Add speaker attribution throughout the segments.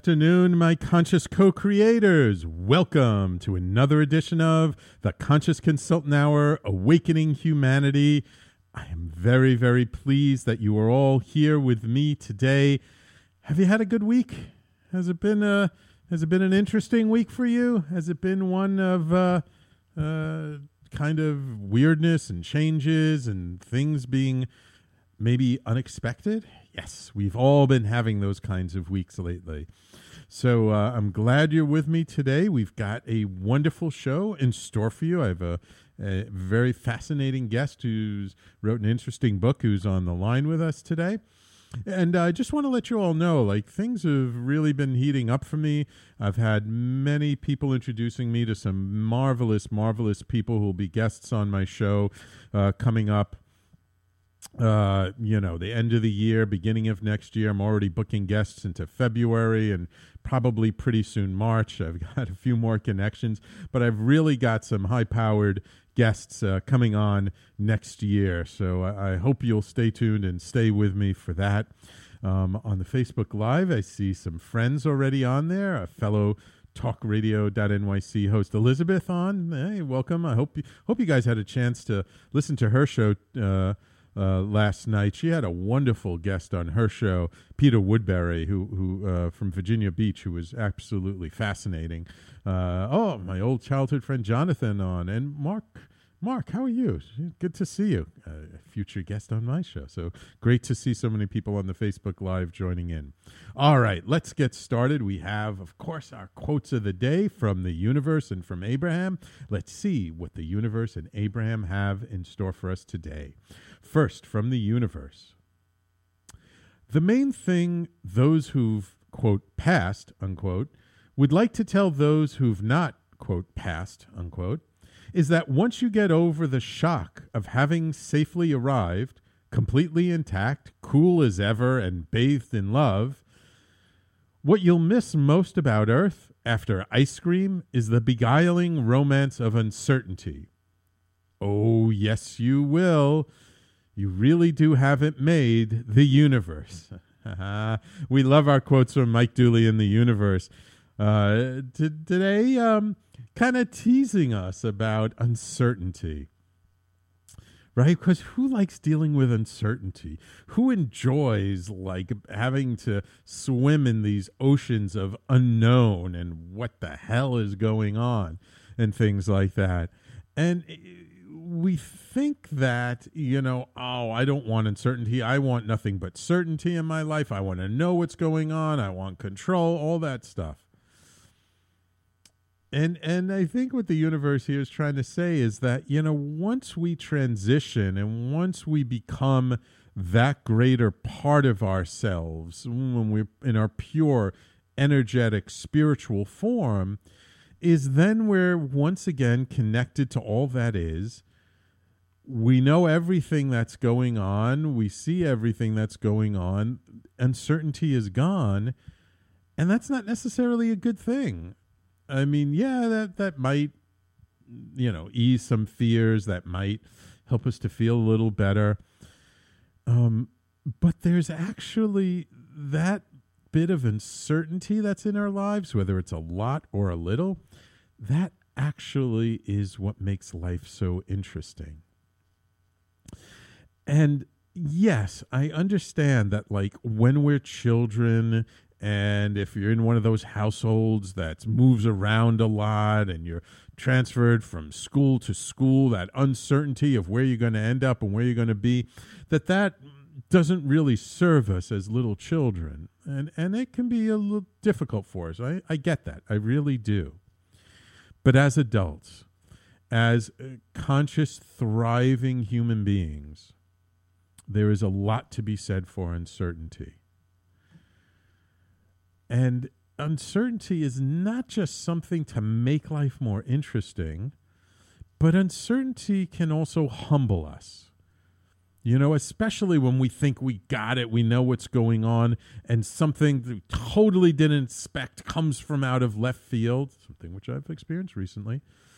Speaker 1: afternoon, my conscious co-creators. Welcome to another edition of the Conscious Consultant Hour, Awakening Humanity. I am very, very pleased that you are all here with me today. Have you had a good week? Has it been an interesting week for you? Has it been one of kind of weirdness and changes and things being maybe unexpected? Yes, we've all been having those kinds of weeks lately. So I'm glad you're with me today. We've got a wonderful show in store for you. I have a very fascinating guest who's wrote an interesting book who's on the line with us today. And I just want to let you all know, like, things have really been heating up for me. I've had many people introducing me to some marvelous, marvelous people who will be guests on my show coming up. The end of the year, beginning of next year. I'm already booking guests into February and probably pretty soon March. I've got a few more connections, but I've really got some high-powered guests coming on next year. So I hope you'll stay tuned and stay with me for that. On the Facebook Live, I see some friends already on there. A fellow talkradio.nyc host Elizabeth on. Hey, welcome. I hope you guys had a chance to listen to her show last night. She had a wonderful guest on her show, Peter Woodbury, who from Virginia Beach, who was absolutely fascinating. My old childhood friend Jonathan on, and Mark, how are you? Good to see you. A future guest on my show. So great to see so many people on the Facebook Live joining in. All right, let's get started. We have, of course, our quotes of the day from the universe and from Abraham. Let's see what the universe and Abraham have in store for us today. First, from the universe. The main thing those who've, quote, passed, unquote, would like to tell those who've not, quote, passed, unquote, is that once you get over the shock of having safely arrived, completely intact, cool as ever, and bathed in love, what you'll miss most about Earth after ice cream is the beguiling romance of uncertainty. Oh, yes, you will. You really do have it made, the universe. We love our quotes from Mike Dooley in the universe. Today, kind of teasing us about uncertainty, right? Because who likes dealing with uncertainty? Who enjoys like having to swim in these oceans of unknown and what the hell is going on and things like that? And we think that, I don't want uncertainty. I want nothing but certainty in my life. I want to know what's going on. I want control, all that stuff. And I think what the universe here is trying to say is that, once we transition and once we become that greater part of ourselves, when we're in our pure, energetic, spiritual form, is then we're once again connected to all that is. We know everything that's going on. We see everything that's going on. Uncertainty is gone. And that's not necessarily a good thing. I mean, yeah, that might, ease some fears. That might help us to feel a little better. But there's actually that bit of uncertainty that's in our lives, whether it's a lot or a little, that actually is what makes life so interesting. And yes, I understand that, like, when we're children, and if you're in one of those households that moves around a lot and you're transferred from school to school, that uncertainty of where you're going to end up and where you're going to be, that doesn't really serve us as little children. And it can be a little difficult for us. I get that. I really do. But as adults, as conscious, thriving human beings, there is a lot to be said for uncertainty. And uncertainty is not just something to make life more interesting, but uncertainty can also humble us. Especially when we think we got it, we know what's going on, and something we totally didn't expect comes from out of left field, something which I've experienced recently.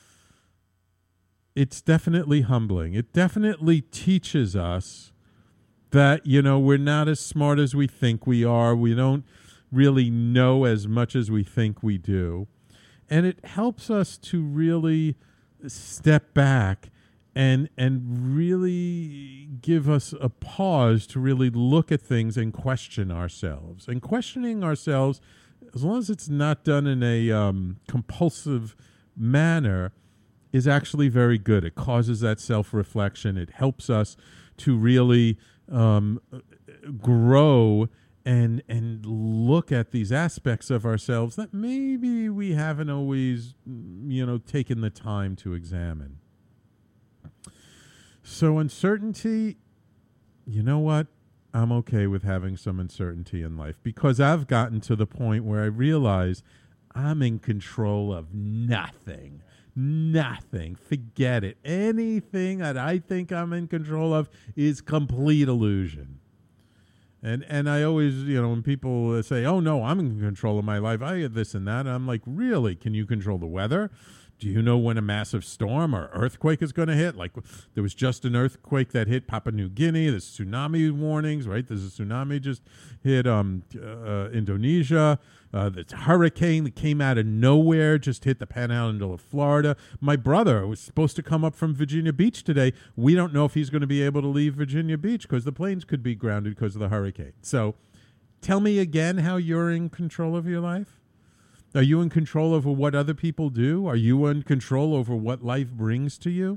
Speaker 1: It's definitely humbling. It definitely teaches us that, we're not as smart as we think we are. We don't really know as much as we think we do. And it helps us to really step back and really give us a pause to really look at things and question ourselves. And questioning ourselves, as long as it's not done in a compulsive manner, is actually very good. It causes that self-reflection. It helps us to really grow and look at these aspects of ourselves that maybe we haven't always, taken the time to examine. So uncertainty, you know what? I'm okay with having some uncertainty in life because I've gotten to the point where I realize I'm in control of nothing. Nothing. Forget it. Anything that I think I'm in control of is complete illusion. And I always, when people say, oh, no, I'm in control of my life, I get this and that, and I'm like, really? Can you control the weather? Do you know when a massive storm or earthquake is going to hit? Like there was just an earthquake that hit Papua New Guinea. There's tsunami warnings, right? There's a tsunami just hit Indonesia. The hurricane that came out of nowhere just hit the panhandle of Florida. My brother was supposed to come up from Virginia Beach today. We don't know if he's going to be able to leave Virginia Beach because the planes could be grounded because of the hurricane. So tell me again how you're in control of your life. Are you in control over what other people do? Are you in control over what life brings to you?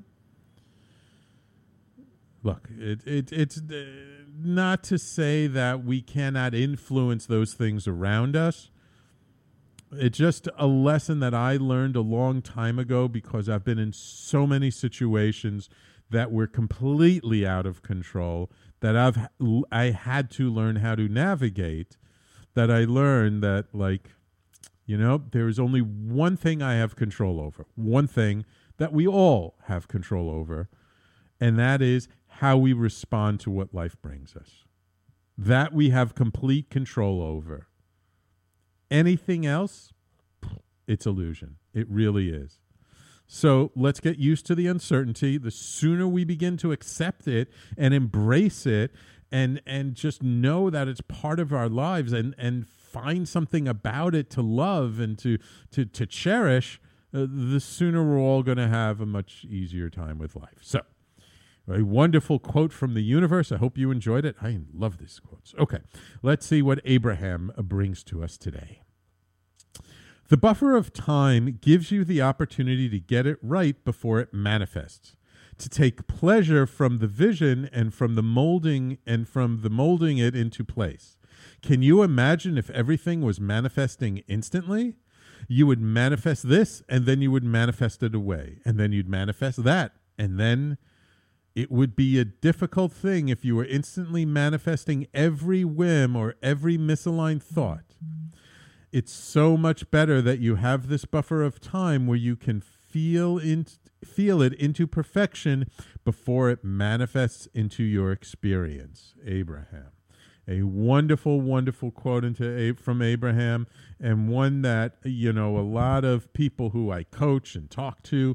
Speaker 1: Look, it's not to say that we cannot influence those things around us. It's just a lesson that I learned a long time ago because I've been in so many situations that were completely out of control that I had to learn how to navigate, that I learned that, there is only one thing I have control over, one thing that we all have control over, and that is how we respond to what life brings us. That we have complete control over. Anything else, it's illusion. It really is. So let's get used to the uncertainty. The sooner we begin to accept it and embrace it and just know that it's part of our lives and find something about it to love and to cherish, the sooner we're all going to have a much easier time with life. So, a wonderful quote from the universe. I hope you enjoyed it. I love these quotes. Okay, let's see what Abraham brings to us today. The buffer of time gives you the opportunity to get it right before it manifests, to take pleasure from the vision and from the molding it into place. Can you imagine if everything was manifesting instantly? You would manifest this, and then you would manifest it away, and then you'd manifest that, and then it would be a difficult thing if you were instantly manifesting every whim or every misaligned thought. It's so much better that you have this buffer of time where you can feel it into perfection before it manifests into your experience. Abraham. A wonderful, wonderful quote from Abraham, and one that, a lot of people who I coach and talk to,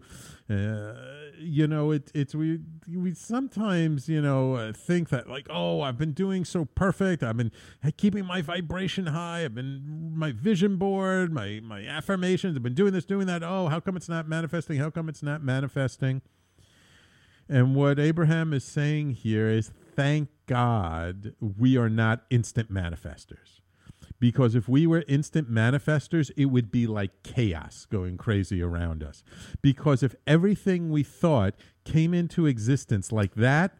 Speaker 1: we sometimes, think that I've been doing so perfect. I've been keeping my vibration high. I've been my vision board, my affirmations. I've been doing this, doing that. Oh, how come it's not manifesting? How come it's not manifesting? And what Abraham is saying here is, thank God we are not instant manifestors. Because if we were instant manifestors, it would be like chaos going crazy around us. Because if everything we thought came into existence like that,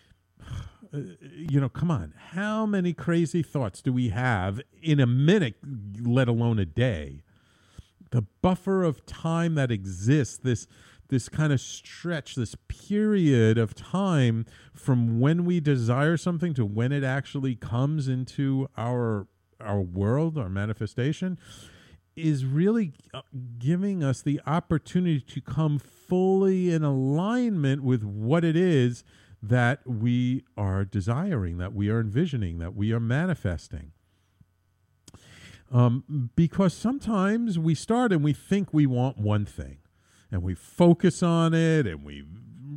Speaker 1: come on, how many crazy thoughts do we have in a minute, let alone a day? The buffer of time that exists, this kind of stretch, this period of time from when we desire something to when it actually comes into our world, our manifestation, is really giving us the opportunity to come fully in alignment with what it is that we are desiring, that we are envisioning, that we are manifesting. Because sometimes we start and we think we want one thing, and we focus on it, and we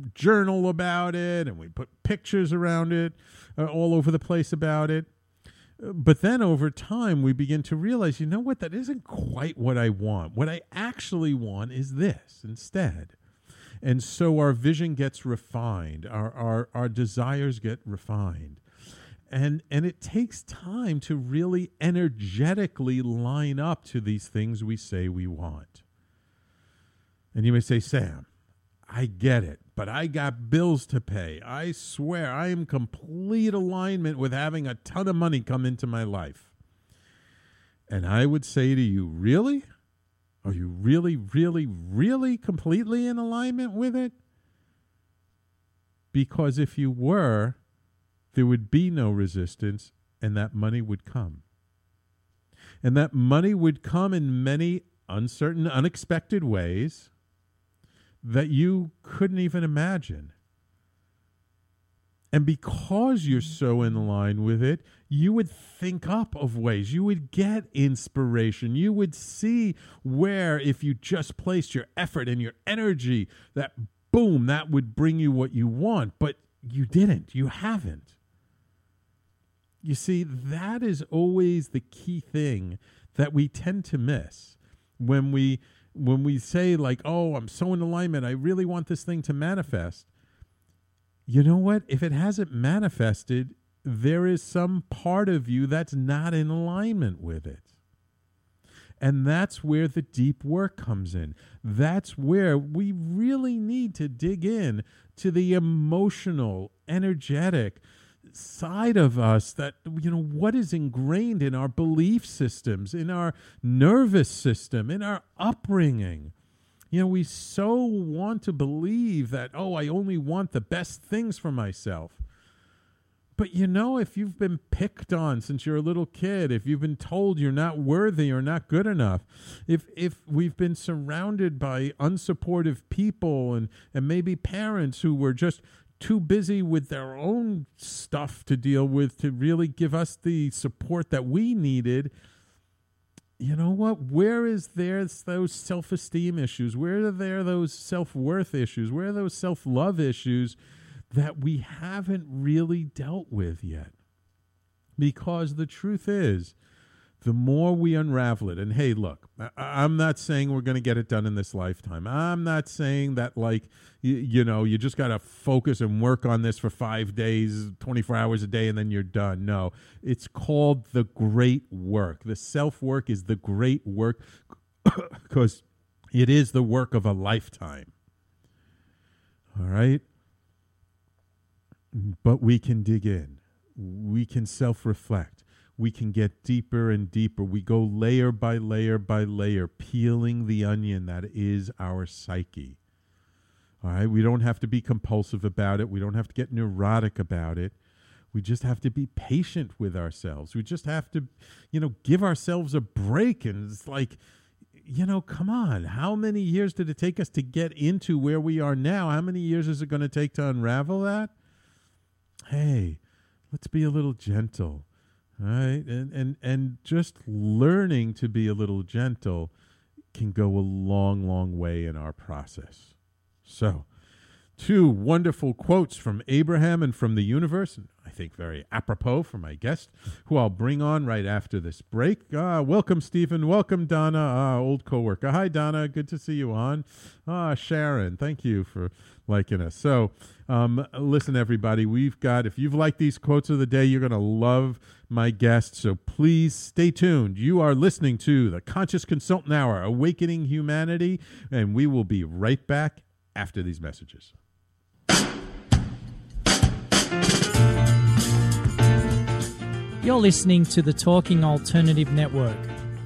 Speaker 1: journal about it, and we put pictures around it, all over the place about it. But then over time, we begin to realize, you know what, that isn't quite what I want. What I actually want is this instead. And so our vision gets refined, our desires get refined. And it takes time to really energetically line up to these things we say we want. And you may say, Sam, I get it, but I got bills to pay. I swear I am complete alignment with having a ton of money come into my life. And I would say to you, really? Are you really, really, really completely in alignment with it? Because if you were, there would be no resistance and that money would come. And that money would come in many uncertain, unexpected ways that you couldn't even imagine. And because you're so in line with it, you would think up of ways. You would get inspiration. You would see where, if you just placed your effort and your energy, that boom, that would bring you what you want. But you didn't. You haven't. You see, that is always the key thing that we tend to miss when we say, like, oh, I'm so in alignment, I really want this thing to manifest. You know what? If it hasn't manifested, there is some part of you that's not in alignment with it. And that's where the deep work comes in. That's where we really need to dig in to the emotional, energetic side of us, that, you know, what is ingrained in our belief systems, in our nervous system, in our upbringing. You know, we so want to believe that, oh, I only want the best things for myself. But, you know, if you've been picked on since you're a little kid, if you've been told you're not worthy or not good enough, if we've been surrounded by unsupportive people and maybe parents who were just too busy with their own stuff to deal with to really give us the support that we needed, you know what? Where is there those self-esteem issues? Where are there those self-worth issues? Where are those self-love issues that we haven't really dealt with yet? Because the truth is, the more we unravel it, and hey, look, I'm not saying we're going to get it done in this lifetime. I'm not saying that, like, you know, you just got to focus and work on this for 5 days, 24 hours a day, and then you're done. No, it's called the great work. The self-work is the great work because it is the work of a lifetime. All right? But we can dig in. We can self-reflect. We can get deeper and deeper. We go layer by layer by layer, peeling the onion that is our psyche. All right? We don't have to be compulsive about it. We don't have to get neurotic about it. We just have to be patient with ourselves. We just have to, you know, give ourselves a break. And it's like, you know, come on. How many years did it take us to get into where we are now? How many years is it going to take to unravel that? Hey, let's be a little gentle. All right, and just learning to be a little gentle can go a long, long way in our process. So, 2 wonderful quotes from Abraham and from the universe, and I think very apropos for my guest, who I'll bring on right after this break. Welcome, Stephen. Welcome, Donna, old coworker. Hi, Donna. Good to see you on. Sharon, thank you for liking us. So, listen, everybody, we've got, if you've liked these quotes of the day, you're going to love my guest. So please stay tuned. You are listening to the Conscious Consultant Hour, Awakening Humanity, and we will be right back after these messages.
Speaker 2: You're listening to the Talking Alternative Network.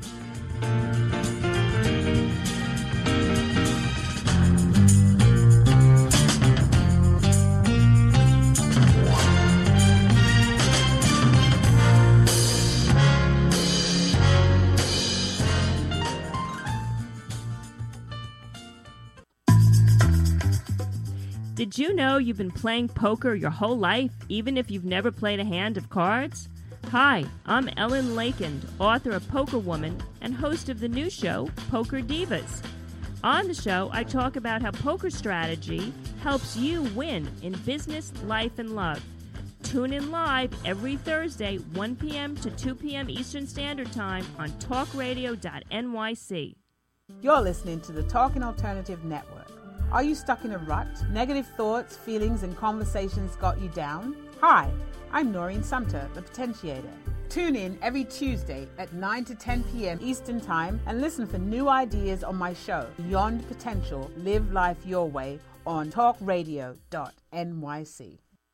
Speaker 3: Did you know you've been playing poker your whole life, even if you've never played a hand of cards? Hi, I'm Ellen Lakend, author of Poker Woman and host of the new show, Poker Divas. On the show, I talk about how poker strategy helps you win in business, life, and love. tune in live every Thursday, 1 p.m. to 2 p.m. Eastern Standard Time on talkradio.nyc.
Speaker 4: You're listening to the Talking Alternative Network. Are you stuck in a rut? Negative thoughts, feelings, and conversations got you down? Hi, I'm Noreen Sumter, the Potentiator. Tune in every Tuesday at 9 to 10 p.m. Eastern Time and listen for new ideas on my show, Beyond Potential, Live Life Your Way, on talkradio.nyc.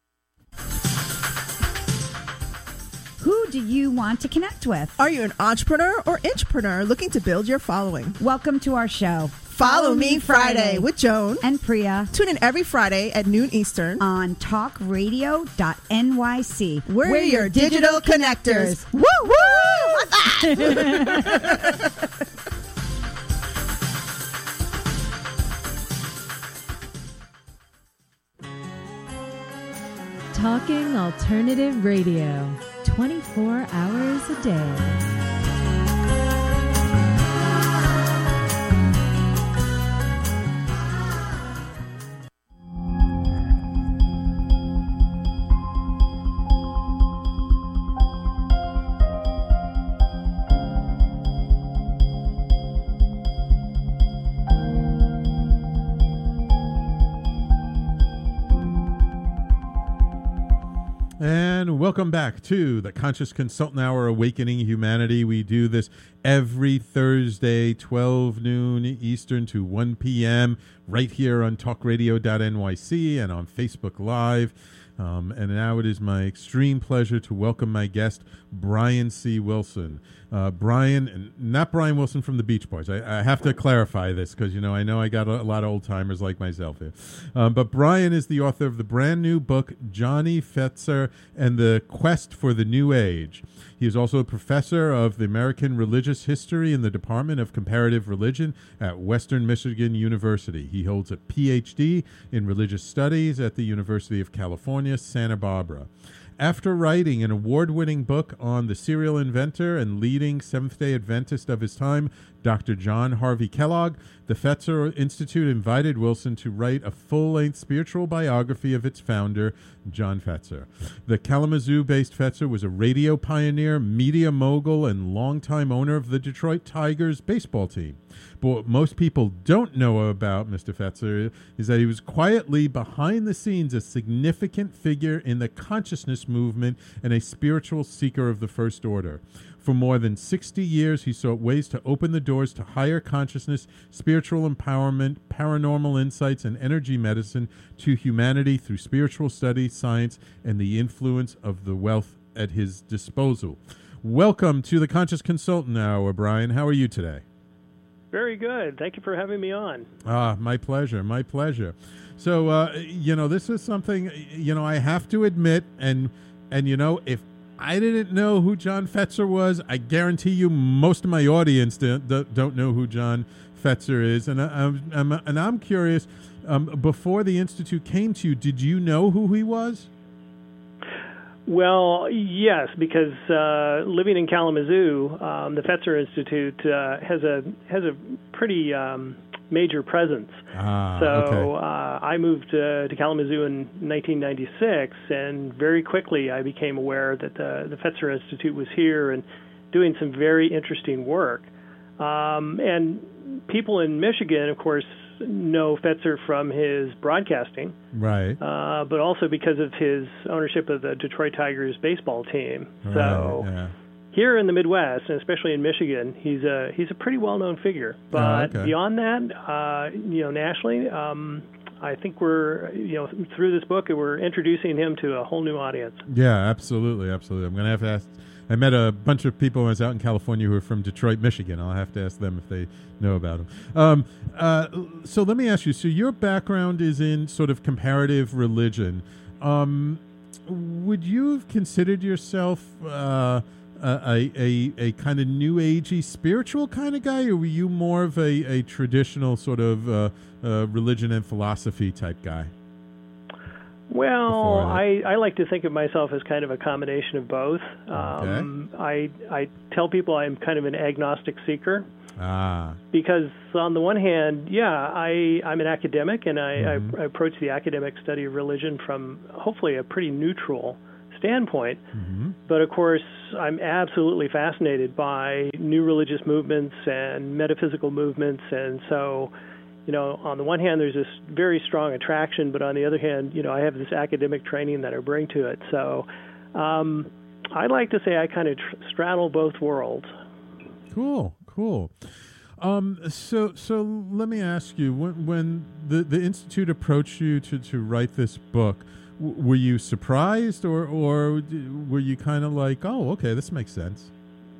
Speaker 5: Who do you want to connect with?
Speaker 6: Are you an entrepreneur or intrapreneur looking to build your following?
Speaker 5: Welcome to our show.
Speaker 6: Follow Me Friday with Joan
Speaker 5: and Priya.
Speaker 6: Tune in every Friday at noon Eastern
Speaker 5: on talkradio.nyc.
Speaker 6: We're your digital connectors. Woo woo!
Speaker 7: Talking Alternative Radio, 24 hours a day.
Speaker 1: And welcome back to the Conscious Consultant Hour, Awakening Humanity. We do this every Thursday, 12 noon Eastern to 1 p.m. right here on talkradio.nyc and on Facebook Live. And now it is my extreme pleasure to welcome my guest, Brian C. Wilson. Brian, and not Brian Wilson from the Beach Boys. I have to clarify this because, I know I got a lot of old-timers like myself here. But Brian is the author of the brand new book, Johnny Fetzer and the Quest for the New Age. He is also a professor of the American Religious History in the Department of Comparative Religion at Western Michigan University. He holds a Ph.D. in Religious Studies at the University of California, Santa Barbara. After writing an award-winning book on the serial inventor and leading Seventh-day Adventist of his time, Dr. John Harvey Kellogg, the Fetzer Institute invited Wilson to write a full-length spiritual biography of its founder, John Fetzer. The Kalamazoo-based Fetzer was a radio pioneer, media mogul, and longtime owner of the Detroit Tigers baseball team. But what most people don't know about Mr. Fetzer is that he was quietly behind the scenes a significant figure in the consciousness movement and a spiritual seeker of the first order. For more than 60 years, he sought ways to open the doors to higher consciousness, spiritual empowerment, paranormal insights, and energy medicine to humanity through spiritual study, science, and the influence of the wealth at his disposal. Welcome to the Conscious Consultant Hour, Brian. How are you today?
Speaker 8: Very good. Thank you for having me on.
Speaker 1: My pleasure. My pleasure. So, this is something, I have to admit, and if I didn't know who John Fetzer was, I guarantee you most of my audience don't know who John Fetzer is. And I'm curious, before the Institute came to you, did you know who he was?
Speaker 8: Well, yes, because living in Kalamazoo, the Fetzer Institute has a pretty major presence. I moved to Kalamazoo in 1996, and very quickly I became aware that the Fetzer Institute was here and doing some very interesting work. And people in Michigan, of course, know Fetzer from his broadcasting,
Speaker 1: right?
Speaker 8: But also because of his ownership of the Detroit Tigers baseball team.
Speaker 1: Right,
Speaker 8: so
Speaker 1: yeah.
Speaker 8: Here in the Midwest, and especially in Michigan, he's a pretty well-known figure. But beyond that, nationally, I think we're through this book, we're introducing him to a whole new audience.
Speaker 1: Yeah, absolutely. I'm going to have to ask. I met a bunch of people when I was out in California who are from Detroit, Michigan. I'll have to ask them if they know about him. So let me ask you, so your background is in sort of comparative religion. Would you have considered yourself a kind of new agey spiritual kind of guy, or were you more of a traditional sort of religion and philosophy type guy?
Speaker 8: Well, I like to think of myself as kind of a combination of both. I tell people I'm kind of an agnostic seeker. Because on the one hand, I'm an academic, and I approach the academic study of religion from hopefully a pretty neutral standpoint. But of course, I'm absolutely fascinated by new religious movements and metaphysical movements, and so, on the one hand, there's this very strong attraction, but on the other hand, I have this academic training that I bring to it. So I like to say I kind of straddle both worlds.
Speaker 1: Cool. So let me ask you, when the Institute approached you to write this book, were you surprised, or were you kind of like, oh, okay, this makes sense?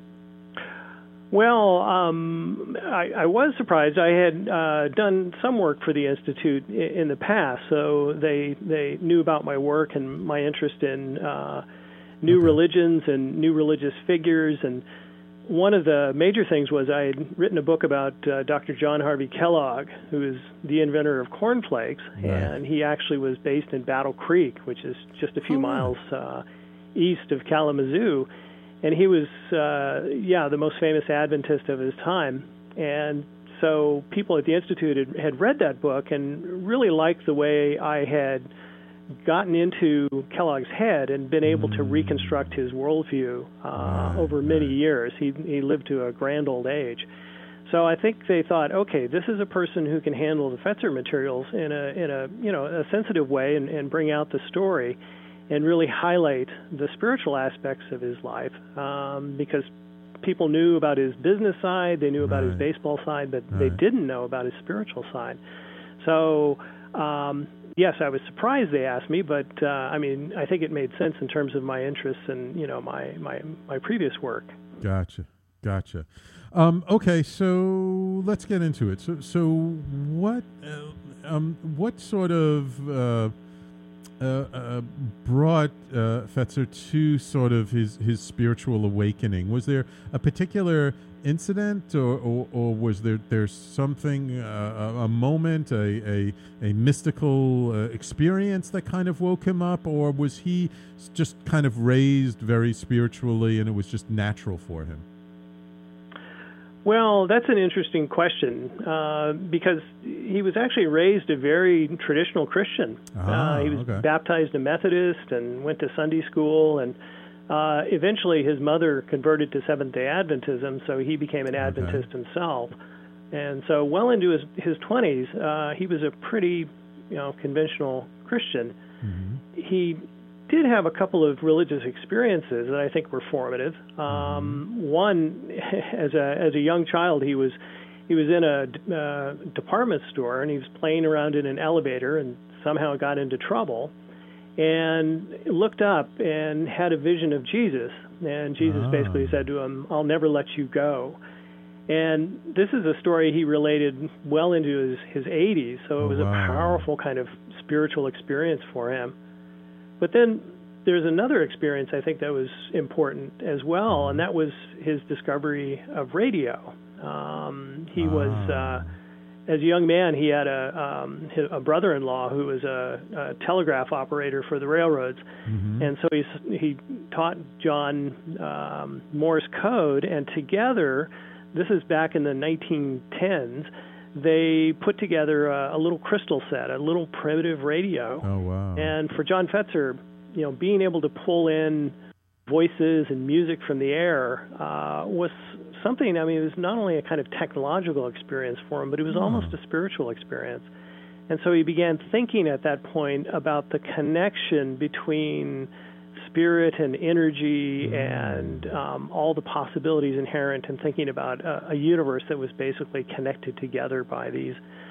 Speaker 8: Well, I was surprised. I had done some work for the Institute in the past, so they knew about my work and my interest in new religions and new religious figures. And one of the major things was I had written a book about Dr. John Harvey Kellogg, who is the inventor of cornflakes, and he actually was based in Battle Creek, which is just a few miles east of Kalamazoo. And he was, the most famous Adventist of his time. And so people at the Institute had read that book and really liked the way I had gotten into Kellogg's head and been able to reconstruct his worldview over many years. He lived to a grand old age. So I think they thought, okay, this is a person who can handle the Fetzer materials in a sensitive way and bring out the story and really highlight the spiritual aspects of his life, because people knew about his business side, they knew about his baseball side, but they didn't know about his spiritual side. So, yes, I was surprised they asked me, but I think it made sense in terms of my interests and my previous work.
Speaker 1: Gotcha. Okay, so let's get into it. So what sort of brought Fetzer to sort of his spiritual awakening? Was there a particular incident, or was there something, a moment, a mystical experience that kind of woke him up, or was he just kind of raised very spiritually and it was just natural for him?
Speaker 8: Well, that's an interesting question, because he was actually raised a very traditional Christian. He was baptized a Methodist and went to Sunday school, and eventually his mother converted to Seventh-day Adventism, so he became an Adventist himself. And so well into his 20s, he was a pretty conventional Christian. He did have a couple of religious experiences that I think were formative. One, as a young child, he was in a department store, and he was playing around in an elevator and somehow got into trouble and looked up and had a vision of Jesus. And Jesus basically said to him, "I'll never let you go." And this is a story he related well into his 80s, so it was a powerful kind of spiritual experience for him. But then there's another experience I think that was important as well, and that was his discovery of radio. He was, as a young man, he had a brother-in-law who was a telegraph operator for the railroads, and so he taught John Morse code, and together, this is back in the 1910s, they put together a little crystal set, a little primitive radio.
Speaker 1: Oh, wow.
Speaker 8: And for John Fetzer, being able to pull in voices and music from the air was something, it was not only a kind of technological experience for him, but it was almost a spiritual experience. And so he began thinking at that point about the connection between spirit and energy and all the possibilities inherent in thinking about a universe that was basically connected together by these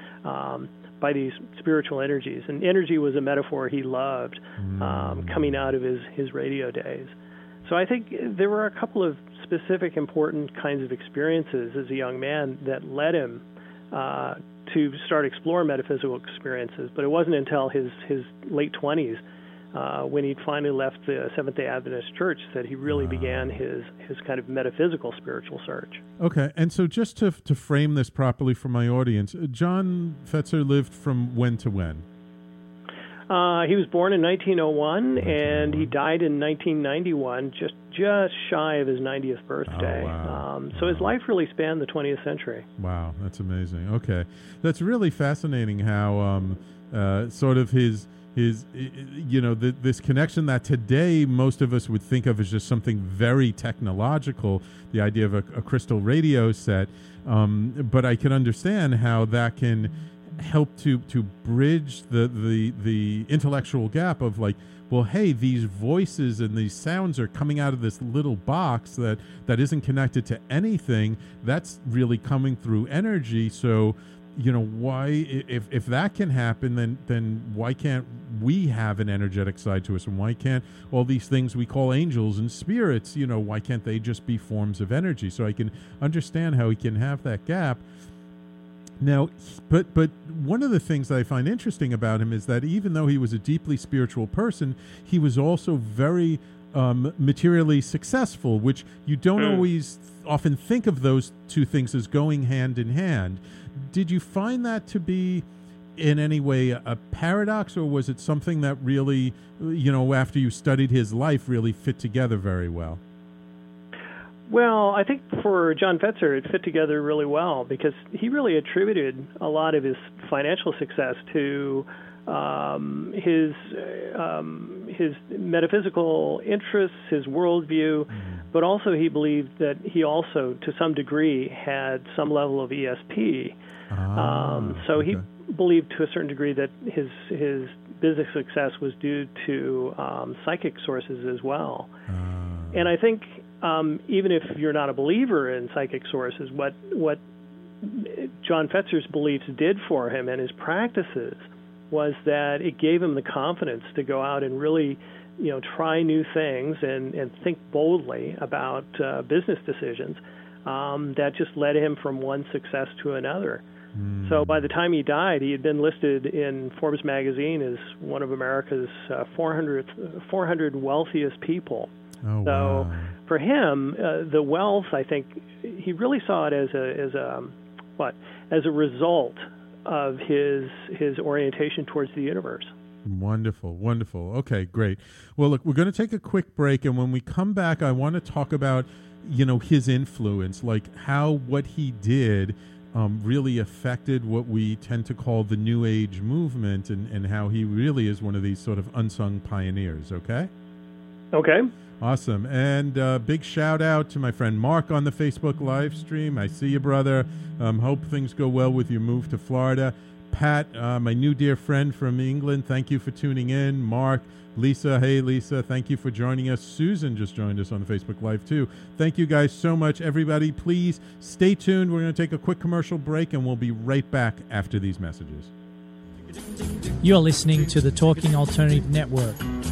Speaker 8: spiritual energies. And energy was a metaphor he loved coming out of his radio days. So I think there were a couple of specific important kinds of experiences as a young man that led him to start exploring metaphysical experiences. But it wasn't until his late 20s when he'd finally left the Seventh-day Adventist Church that he really began his kind of metaphysical spiritual search.
Speaker 1: Okay, and so just to frame this properly for my audience, John Fetzer lived from when to when?
Speaker 8: He was born in 1901, and he died in 1991, just shy of his 90th birthday.
Speaker 1: Oh, wow.
Speaker 8: So his life really spanned the 20th century.
Speaker 1: Wow, that's amazing. Okay, that's really fascinating how sort of his this connection that today most of us would think of as just something very technological, the idea of a crystal radio set. But I can understand how that can help to bridge the intellectual gap of like, well, hey, these voices and these sounds are coming out of this little box that isn't connected to anything. That's really coming through energy. So, why, if that can happen, then why can't we have an energetic side to us? And why can't all these things we call angels and spirits, why can't they just be forms of energy? So I can understand how he can have that gap. Now, but one of the things that I find interesting about him is that even though he was a deeply spiritual person, he was also very materially successful, which you don't always often think of those two things as going hand in hand. Did you find that to be in any way a paradox, or was it something that really, after you studied his life, really fit together very well?
Speaker 8: Well, I think for John Fetzer, it fit together really well because he really attributed a lot of his financial success to his metaphysical interests, his worldview, but also he believed that he also, to some degree, had some level of ESP. So he believed to a certain degree that his business success was due to psychic sources as well. And I think even if you're not a believer in psychic sources, what John Fetzer's beliefs did for him and his practices was that it gave him the confidence to go out and really, try new things and think boldly about business decisions that just led him from one success to another. So by the time he died, he had been listed in Forbes magazine as one of America's 400 wealthiest people.
Speaker 1: Oh,
Speaker 8: so
Speaker 1: wow.
Speaker 8: For him, the wealth, I think, he really saw it as a result of his orientation towards the universe.
Speaker 1: Wonderful. Okay, great. Well, look, we're going to take a quick break, and when we come back, I want to talk about, his influence, like how what he did really affected what we tend to call the New Age movement, and how he really is one of these sort of unsung pioneers, okay?
Speaker 8: Okay.
Speaker 1: Awesome. And big shout out to my friend Mark on the Facebook live stream. I see you, brother. Hope things go well with your move to Florida. Pat, my new dear friend from England, thank you for tuning in. Mark, Lisa, hey Lisa, thank you for joining us. Susan just joined us on the Facebook Live too. Thank you guys so much. Everybody, please stay tuned. We're going to take a quick commercial break, and we'll be right back after these messages.
Speaker 2: You're listening to the Talking Alternative Network.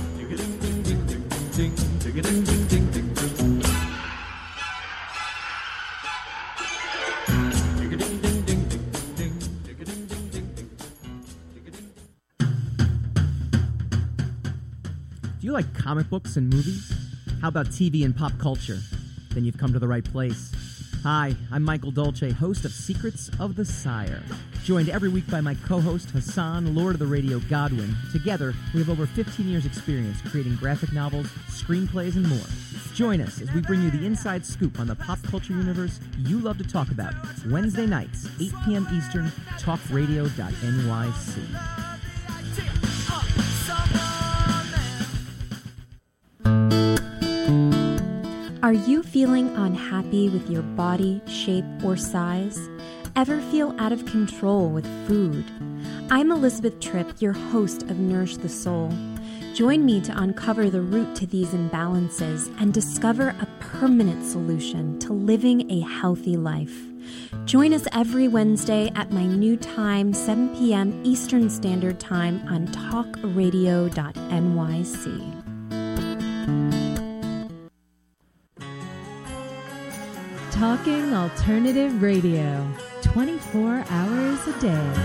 Speaker 9: Do you like comic books and movies? How about TV and pop culture? Then you've come to the right place. Hi, I'm Michael Dolce, host of Secrets of the Sire. Joined every week by my co-host Hassan, Lord of the Radio Godwin. Together, we have over 15 years' experience creating graphic novels, screenplays, and more. Join us as we bring you the inside scoop on the pop culture universe you love to talk about. Wednesday nights, 8 p.m. Eastern, talkradio.nyc.
Speaker 10: Are you feeling unhappy with your body, shape, or size? Ever feel out of control with food? I'm Elizabeth Tripp, your host of Nourish the Soul. Join me to uncover the root to these imbalances and discover a permanent solution to living a healthy life. Join us every Wednesday at my new time, 7 p.m. Eastern Standard Time on talkradio.nyc.
Speaker 7: Talking Alternative Radio, 24 hours a day.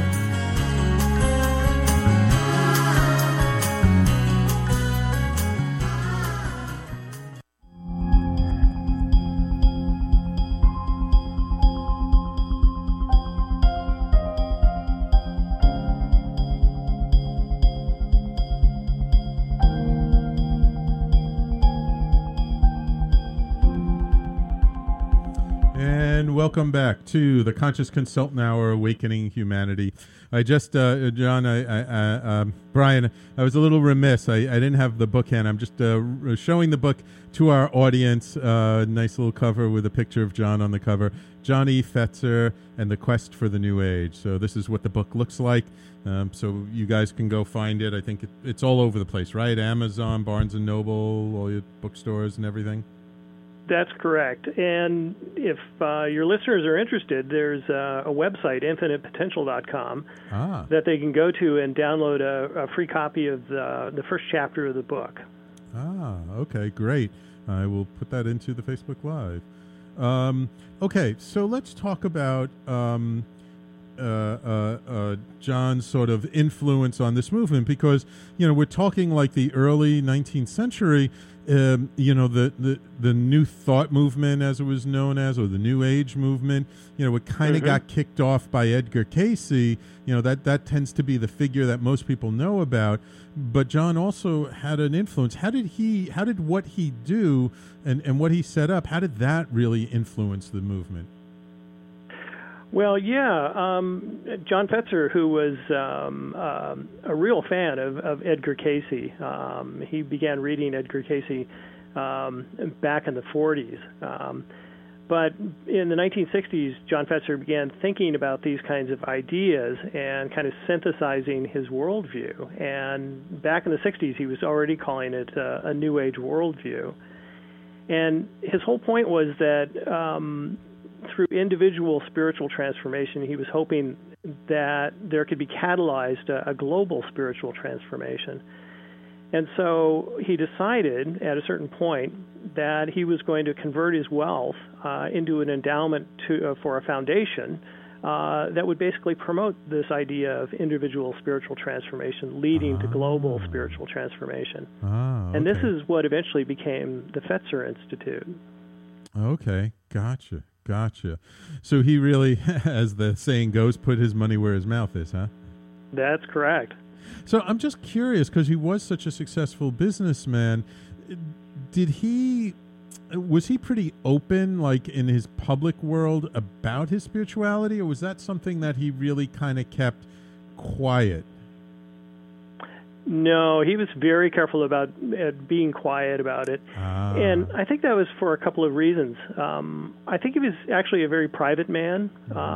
Speaker 1: welcome back to the Conscious Consultant Hour, Awakening Humanity. I just, John, Brian, I was a little remiss. I didn't have the book hand. I'm just showing the book to our audience. Nice little cover with a picture of John on the cover. John E. Fetzer and the Quest for the New Age. So this is what the book looks like. So you guys can go find it. I think it's all over the place, right? Amazon, Barnes & Noble, all your bookstores and everything.
Speaker 8: That's correct. And if your listeners are interested, there's a website, infinitepotential.com, that they can go to and download a free copy of the first chapter of the book.
Speaker 1: Okay, great. I will put that into the Facebook Live. Okay, so let's talk about John's sort of influence on this movement, because, we're talking like the early 19th century. The New Thought movement, as it was known as, or the New Age movement, it kind of got kicked off by Edgar Cayce. That tends to be the figure that most people know about. But John also had an influence. How did what he do and what he set up, how did that really influence the movement?
Speaker 8: Well, yeah, John Fetzer, who was a real fan of Edgar Cayce, he began reading Edgar Cayce back in the 40s. But in the 1960s, John Fetzer began thinking about these kinds of ideas and kind of synthesizing his worldview. And back in the 60s, he was already calling it a New Age worldview. And his whole point was that through individual spiritual transformation, he was hoping that there could be catalyzed a global spiritual transformation. And so he decided at a certain point that he was going to convert his wealth into an endowment for a foundation that would basically promote this idea of individual spiritual transformation leading to global spiritual transformation.
Speaker 1: Okay.
Speaker 8: And this is what eventually became the Fetzer Institute.
Speaker 1: Okay, gotcha. So he really, as the saying goes, put his money where his mouth is, huh?
Speaker 8: That's correct.
Speaker 1: So I'm just curious, because he was such a successful businessman, was he pretty open, like in his public world, about his spirituality, or was that something that he really kind of kept quiet?
Speaker 8: No, he was very careful about being quiet about it. And I think that was for a couple of reasons. I think he was actually a very private man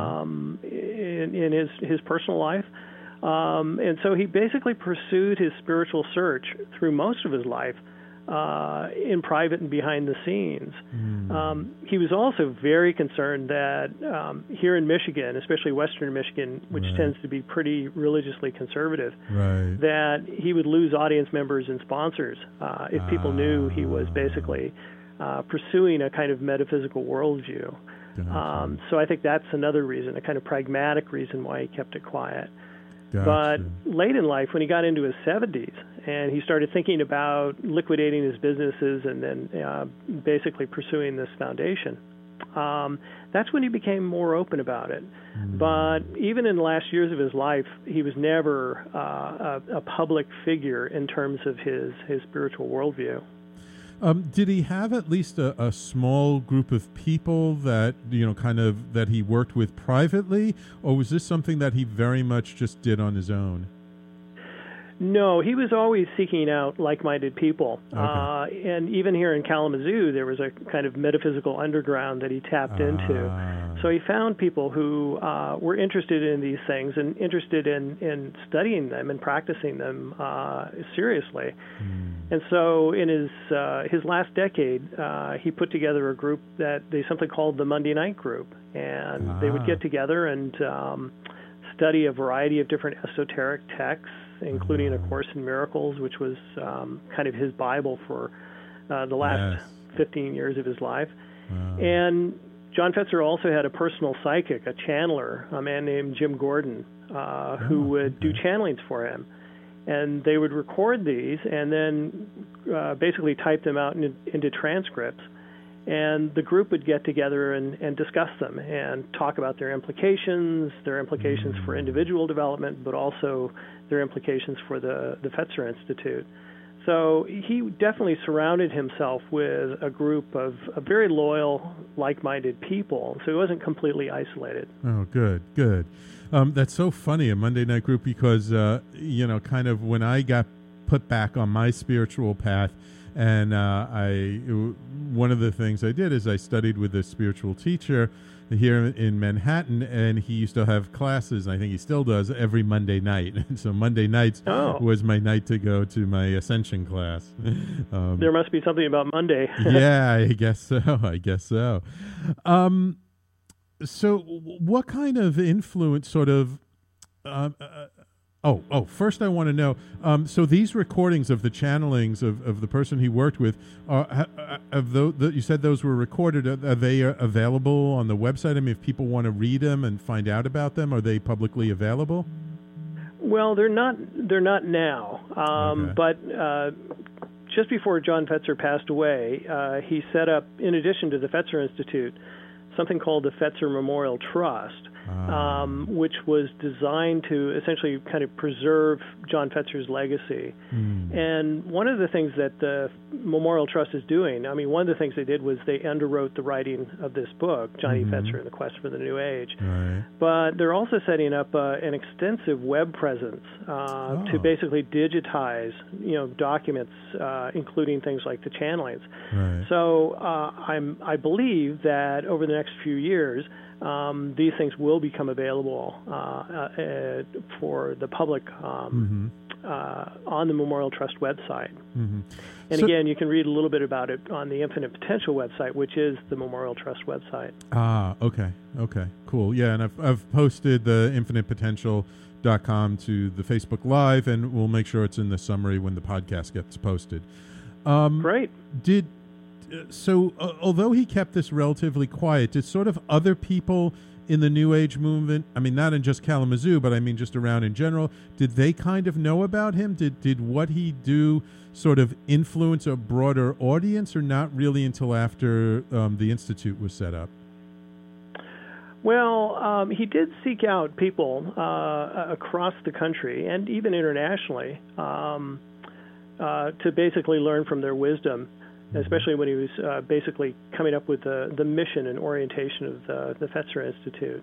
Speaker 8: in his personal life. And so he basically pursued his spiritual search through most of his life in private and behind the scenes. He was also very concerned that here in Michigan, especially Western Michigan, which tends to be pretty religiously conservative, that he would lose audience members and sponsors if people knew he was basically pursuing a kind of metaphysical worldview. So I think that's another reason, a kind of pragmatic reason why he kept it quiet. But late in life, when he got into his 70s and he started thinking about liquidating his businesses and then basically pursuing this foundation, that's when he became more open about it. But even in the last years of his life, he was never a public figure in terms of his spiritual worldview.
Speaker 1: Did he have at least a small group of people that, that he worked with privately, or was this something that he very much just did on his own?
Speaker 8: No, he was always seeking out like-minded people.
Speaker 1: Okay.
Speaker 8: And even here in Kalamazoo, there was a kind of metaphysical underground that he tapped into. So he found people who were interested in these things and interested in studying them and practicing them seriously. And so in his last decade, he put together a group that they simply called the Monday Night Group. And they would get together and study a variety of different esoteric texts, including A Course in Miracles, which was kind of his Bible for the last 15 years of his life. And John Fetzer also had a personal psychic, a channeler, a man named Jim Gordon, who would do channelings for him. And they would record these and then basically type them out into transcripts. And the group would get together and discuss them and talk about their implications for individual development, but also their implications for the Fetzer Institute. So he definitely surrounded himself with a group of very loyal, like-minded people. So he wasn't completely isolated.
Speaker 1: Oh, good. That's so funny, a Monday night group, because, kind of when I got put back on my spiritual path, and one of the things I did is I studied with a spiritual teacher here in Manhattan, and he used to have classes, and I think he still does, every Monday night. And so Monday nights was my night to go to my Ascension class.
Speaker 8: There must be something about Monday.
Speaker 1: Yeah, I guess so. So what kind of influence sort of... first I want to know, so these recordings of the channelings of the person he worked with, you said those were recorded. Are they available on the website? I mean, if people want to read them and find out about them, are they publicly available?
Speaker 8: Well, they're not now. But just before John Fetzer passed away, he set up, in addition to the Fetzer Institute, something called the Fetzer Memorial Trust, which was designed to essentially kind of preserve John Fetzer's legacy. And one of the things that the Memorial Trust is doing, I mean, one of the things they did was they underwrote the writing of this book, Johnny Fetzer and the Quest for the New Age. Right. But they're also setting up an extensive web presence to basically digitize, documents, including things like the channelings. Right. So I believe that over the next few years, these things will become available for the public on the Memorial Trust website. And again, you can read a little bit about it on the Infinite Potential website, which is the Memorial Trust website.
Speaker 1: Okay, cool. Yeah, and I've posted the infinitepotential.com to the Facebook Live, and we'll make sure it's in the summary when the podcast gets posted.
Speaker 8: Great.
Speaker 1: Although he kept this relatively quiet, did sort of other people in the New Age movement, I mean, not in just Kalamazoo, but I mean just around in general, did they kind of know about him? Did what he do sort of influence a broader audience, or not really until after the Institute was set up?
Speaker 8: Well, he did seek out people across the country and even internationally to basically learn from their wisdom, especially when he was basically coming up with the mission and orientation of the Fetzer Institute.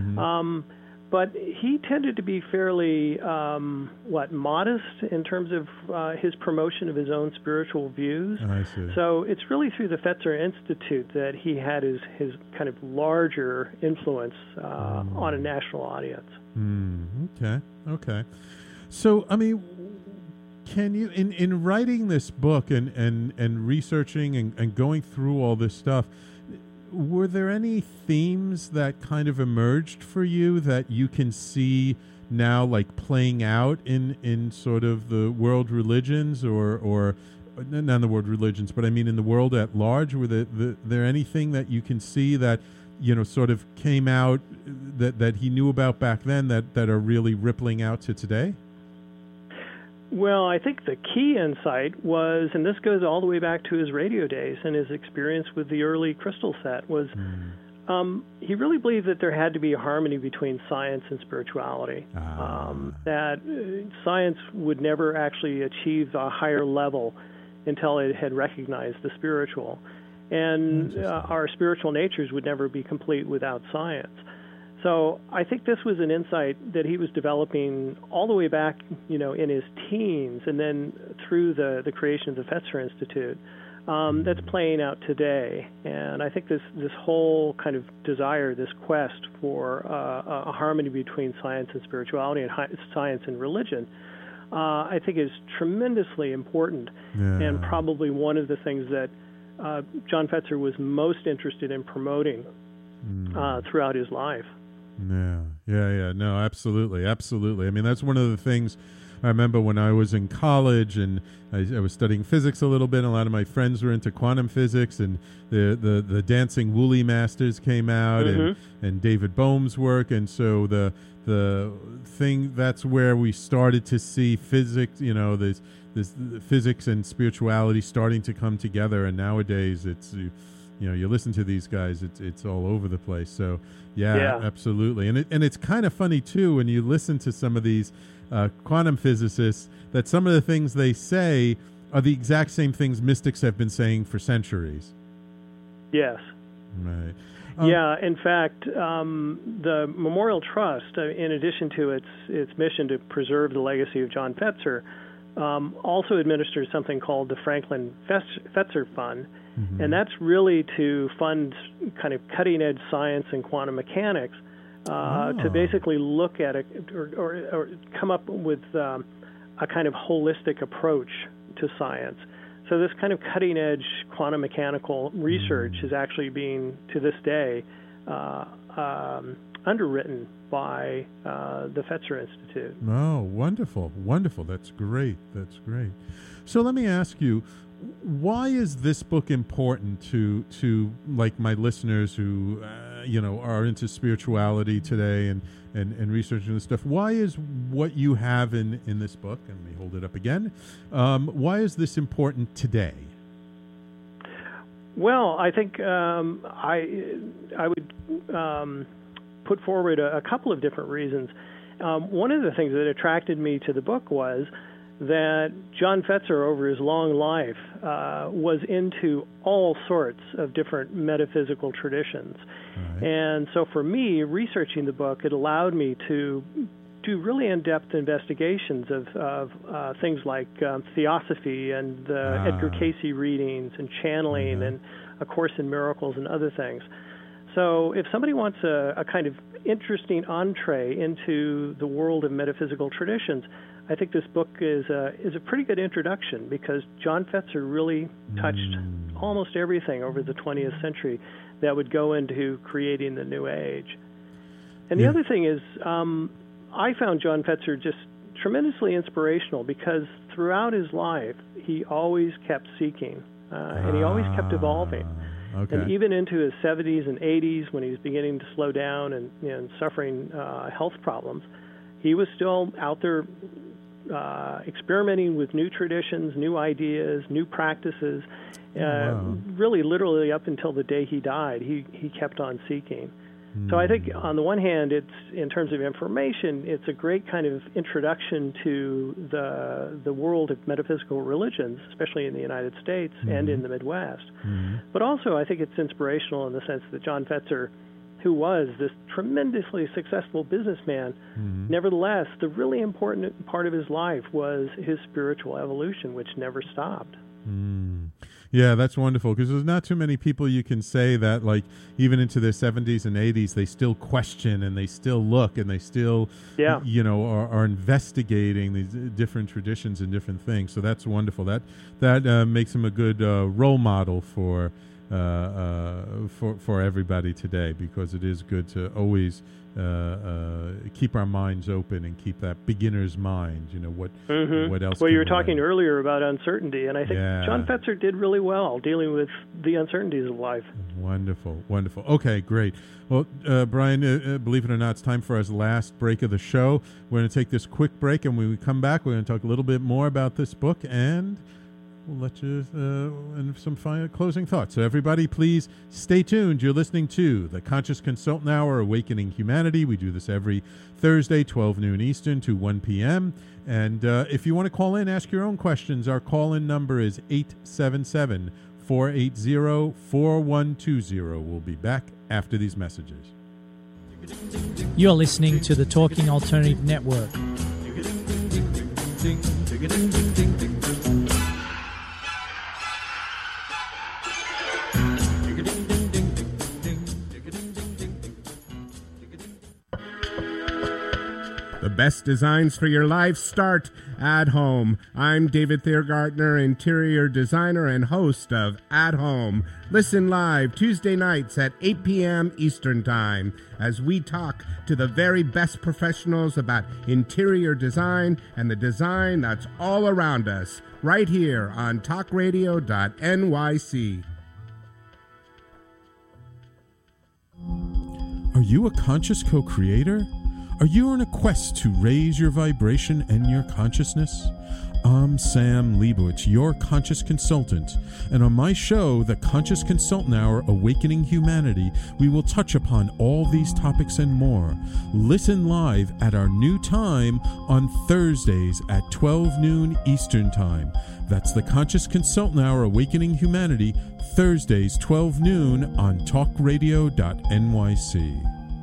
Speaker 8: But he tended to be fairly, modest in terms of his promotion of his own spiritual views.
Speaker 1: I see.
Speaker 8: So it's really through the Fetzer Institute that he had his kind of larger influence on a national audience.
Speaker 1: Okay. So, I mean, can you, in writing this book and researching and going through all this stuff, were there any themes that kind of emerged for you that you can see now, like playing out in sort of the world religions, or not in the world religions, but I mean in the world at large? Were there anything that you can see that, sort of came out that he knew about back then that are really rippling out to today?
Speaker 8: Well, I think the key insight was, and this goes all the way back to his radio days and his experience with the early crystal set, was he really believed that there had to be a harmony between science and spirituality, that science would never actually achieve a higher level until it had recognized the spiritual. And our spiritual natures would never be complete without science. So I think this was an insight that he was developing all the way back, in his teens, and then through the creation of the Fetzer Institute, that's playing out today. And I think this whole kind of desire, this quest for a harmony between science and spirituality, and science and religion, I think is tremendously important, and probably one of the things that John Fetzer was most interested in promoting throughout his life.
Speaker 1: Yeah. No, absolutely. I mean, that's one of the things I remember when I was in college and I was studying physics a little bit. And a lot of my friends were into quantum physics, and the Dancing Woolly Masters came out, and David Bohm's work, and so the thing, that's where we started to see physics. This physics and spirituality starting to come together, and nowadays it's. You listen to these guys, it's all over the place. So, yeah. Absolutely. And it's kind of funny, too, when you listen to some of these quantum physicists, that some of the things they say are the exact same things mystics have been saying for centuries.
Speaker 8: Yes.
Speaker 1: Right.
Speaker 8: Yeah, in fact, the Memorial Trust, in addition to its mission to preserve the legacy of John Fetzer, also administers something called the Franklin Fetzer Fund, and that's really to fund kind of cutting-edge science and quantum mechanics to basically look at it or come up with a kind of holistic approach to science. So this kind of cutting-edge quantum mechanical research is actually being, to this day, underwritten by the Fetzer Institute.
Speaker 1: Oh, wonderful, wonderful. That's great. That's great. So let me ask you, why is this book important to like my listeners who are into spirituality today and researching this stuff? Why is what you have in this book, and let me hold it up again, why is this important today?
Speaker 8: Well, I think I would put forward a couple of different reasons. One of the things that attracted me to the book was that John Fetzer, over his long life, was into all sorts of different metaphysical traditions. Right. And so for me, researching the book, it allowed me to do really in-depth investigations of things like theosophy and Edgar Cayce readings and channeling and A Course in Miracles and other things. So if somebody wants a kind of interesting entree into the world of metaphysical traditions, I think this book is a pretty good introduction, because John Fetzer really touched almost everything over the 20th century that would go into creating the New Age. And the other thing is, I found John Fetzer just tremendously inspirational, because throughout his life, he always kept seeking, and he always kept evolving.
Speaker 1: Okay.
Speaker 8: And even into his 70s and 80s, when he was beginning to slow down and suffering health problems, he was still out there experimenting with new traditions, new ideas, new practices. Really, literally up until the day he died, he kept on seeking. So I think on the one hand, it's, in terms of information, it's a great kind of introduction to the world of metaphysical religions, especially in the United States and in the Midwest. But also I think it's inspirational in the sense that John Fetzer, who was this tremendously successful businessman, nevertheless, the really important part of his life was his spiritual evolution, which never stopped.
Speaker 1: Yeah, that's wonderful, because there's not too many people you can say that, like, even into their 70s and 80s, they still question and they still look and they still, are investigating these different traditions and different things. So that's wonderful. That makes him a good role model for everybody today, because it is good to always keep our minds open and keep that beginner's mind. What else?
Speaker 8: Well, you were talking earlier about uncertainty, and I think John Fetzer did really well dealing with the uncertainties of life.
Speaker 1: Wonderful. Okay, great. Well, Brian, believe it or not, it's time for our last break of the show. We're going to take this quick break, and when we come back, we're going to talk a little bit more about this book, and we'll let you in some final closing thoughts. So everybody, please stay tuned. You're listening to the Conscious Consultant Hour, Awakening Humanity. We do this every Thursday, 12 noon Eastern to 1 p.m. And if you want to call in, ask your own questions. Our call-in number is 877-480-4120. We'll be back after these messages.
Speaker 2: You're listening to the Talking Alternative Network.
Speaker 11: The best designs for your life start at home. I'm David Thiergartner, interior designer and host of At Home. Listen live Tuesday nights at 8 p.m. Eastern Time as we talk to the very best professionals about interior design and the design that's all around us, right here on talkradio.nyc.
Speaker 1: Are you a conscious co-creator? Are you on a quest to raise your vibration and your consciousness? I'm Sam Leibowitz, your conscious consultant, and on my show, The Conscious Consultant Hour Awakening Humanity, we will touch upon all these topics and more. Listen live at our new time on Thursdays at 12 noon Eastern Time. That's The Conscious Consultant Hour Awakening Humanity, Thursdays 12 noon on talkradio.nyc.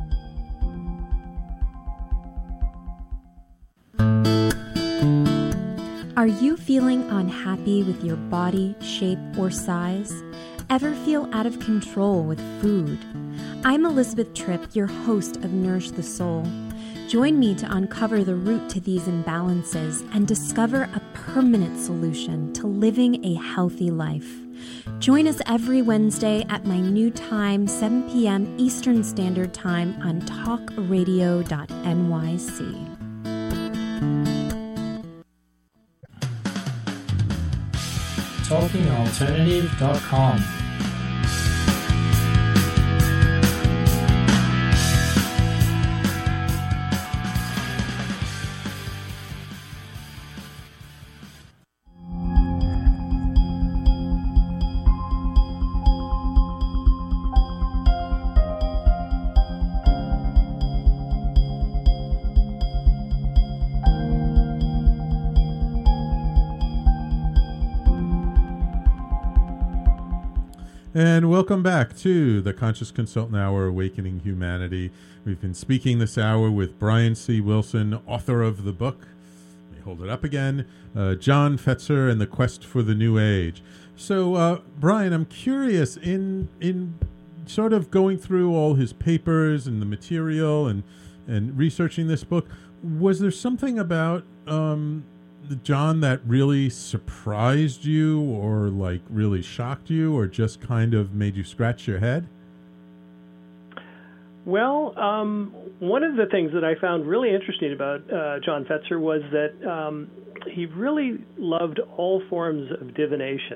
Speaker 10: Are you feeling unhappy with your body, shape, or size? Ever feel out of control with food? I'm Elizabeth Tripp, your host of Nourish the Soul. Join me to uncover the root to these imbalances and discover a permanent solution to living a healthy life. Join us every Wednesday at my new time, 7 p.m. Eastern Standard Time on talkradio.nyc.
Speaker 2: TalkingAlternative.com.
Speaker 1: And welcome back to the Conscious Consultant Hour, Awakening Humanity. We've been speaking this hour with Brian C. Wilson, author of the book, let me hold it up again, John Fetzer and the Quest for the New Age. So, Brian, I'm curious, in sort of going through all his papers and the material and researching this book, was there something about John that really surprised you or like really shocked you or just kind of made you scratch your head?
Speaker 8: Well, one of the things that I found really interesting about John Fetzer was that he really loved all forms of divination.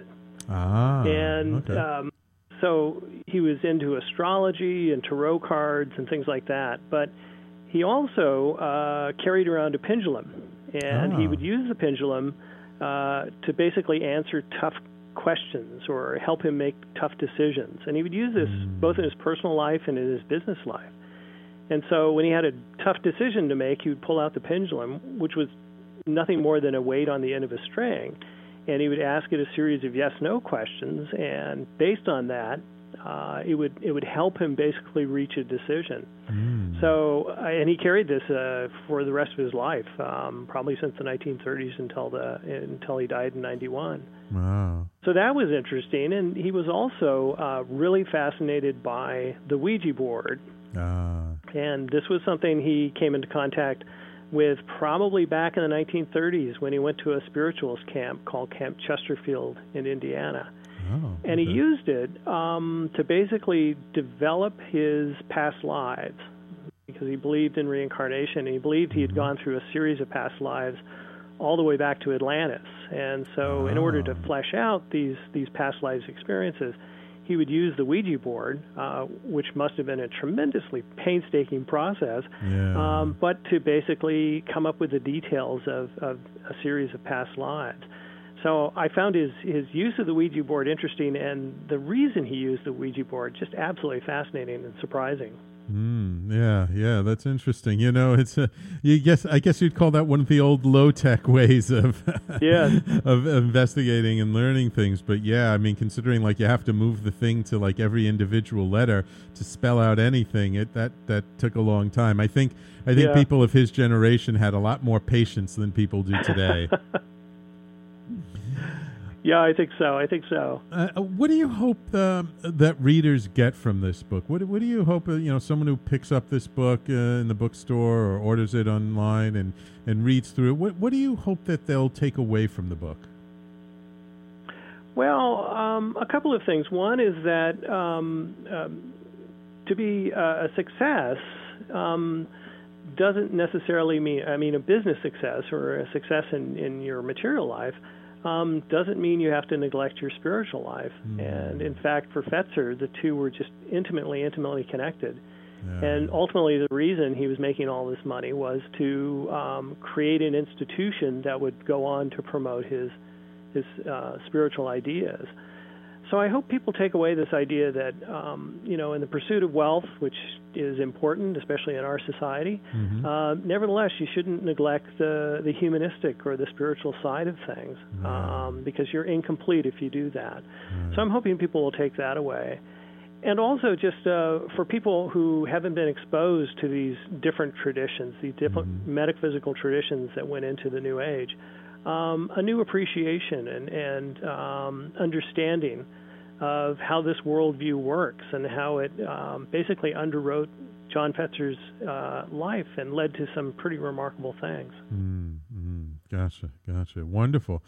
Speaker 8: So he was into astrology and tarot cards and things like that, but he also carried around a pendulum. And he would use the pendulum to basically answer tough questions or help him make tough decisions. And he would use this both in his personal life and in his business life. And so when he had a tough decision to make, he would pull out the pendulum, which was nothing more than a weight on the end of a string. And he would ask it a series of yes-no questions. And based on that, it would help him basically reach a decision. So, and he carried this for the rest of his life, probably since the 1930s until he died in 91.
Speaker 1: Wow.
Speaker 8: So that was interesting, and he was also really fascinated by the Ouija board. And this was something he came into contact with probably back in the 1930s when he went to a spiritualist camp called Camp Chesterfield in Indiana. And he used it to basically develop his past lives because he believed in reincarnation. And he believed he had gone through a series of past lives all the way back to Atlantis. And so in order to flesh out these past lives experiences, he would use the Ouija board, which must have been a tremendously painstaking process, but to basically come up with the details of a series of past lives. So I found his use of the Ouija board interesting, and the reason he used the Ouija board just absolutely fascinating and surprising.
Speaker 1: Yeah, that's interesting. You know, it's I guess you'd call that one of the old low-tech ways of of investigating and learning things. But yeah, I mean, considering like you have to move the thing to like every individual letter to spell out anything, that took a long time. I think people of his generation had a lot more patience than people do today.
Speaker 8: Yeah, I think so.
Speaker 1: What do you hope that readers get from this book? What do you hope someone who picks up this book in the bookstore or orders it online and reads through it? What do you hope that they'll take away from the book?
Speaker 8: Well, a couple of things. One is that to be a success doesn't necessarily mean a business success or a success in your material life. Doesn't mean you have to neglect your spiritual life. And in fact, for Fetzer, the two were just intimately connected. And ultimately, the reason he was making all this money was to create an institution that would go on to promote his spiritual ideas. So I hope people take away this idea that, in the pursuit of wealth, which is important, especially in our society, nevertheless, you shouldn't neglect the humanistic or the spiritual side of things, because you're incomplete if you do that. So I'm hoping people will take that away. And also just for people who haven't been exposed to these different traditions, these different metaphysical traditions that went into the New Age, a new appreciation and understanding of how this worldview works and how it basically underwrote John Fetzer's life and led to some pretty remarkable things.
Speaker 1: Gotcha. Wonderful.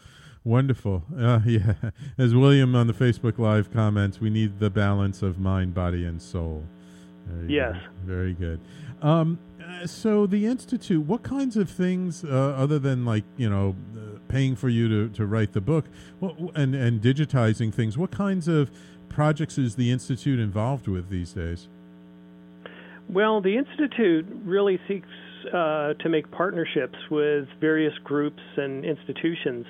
Speaker 1: Yeah. As William on the Facebook Live comments, we need the balance of mind, body, and soul.
Speaker 8: Yes.
Speaker 1: Very good. So the Institute, what kinds of things, other than paying for you to write the book and digitizing things, what kinds of projects is the Institute involved with these days?
Speaker 8: Well, the Institute really seeks to make partnerships with various groups and institutions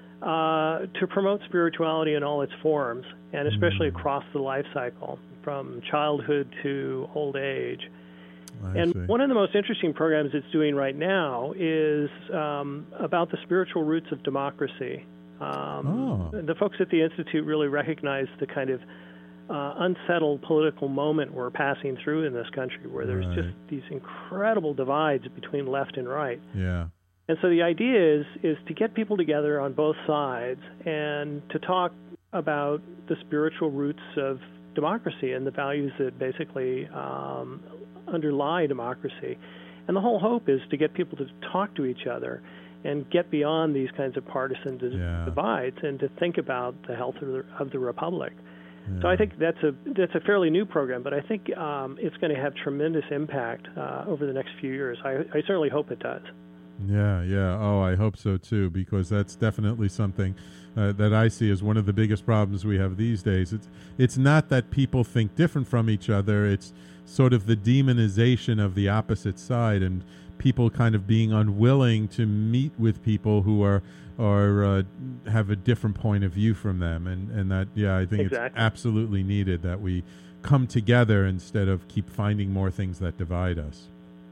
Speaker 8: to promote spirituality in all its forms, and especially across the life cycle, from childhood to old age. One of the most interesting programs it's doing right now is about the spiritual roots of democracy. The folks at the Institute really recognize the kind of unsettled political moment we're passing through in this country, where there's just these incredible divides between left and right.
Speaker 1: Yeah.
Speaker 8: And so the idea is to get people together on both sides and to talk about the spiritual roots of democracy and the values that basically underlie democracy. And the whole hope is to get people to talk to each other and get beyond these kinds of partisan divides and to think about the health of the republic. So I think that's a fairly new program, but I think it's going to have tremendous impact over the next few years. I certainly hope it does.
Speaker 1: Yeah. Oh, I hope so too, because that's definitely something that I see as one of the biggest problems we have these days. It's not that people think different from each other. It's sort of the demonization of the opposite side and people kind of being unwilling to meet with people who are have a different point of view from them. And that, I think it's absolutely needed that we come together instead of keep finding more things that divide us.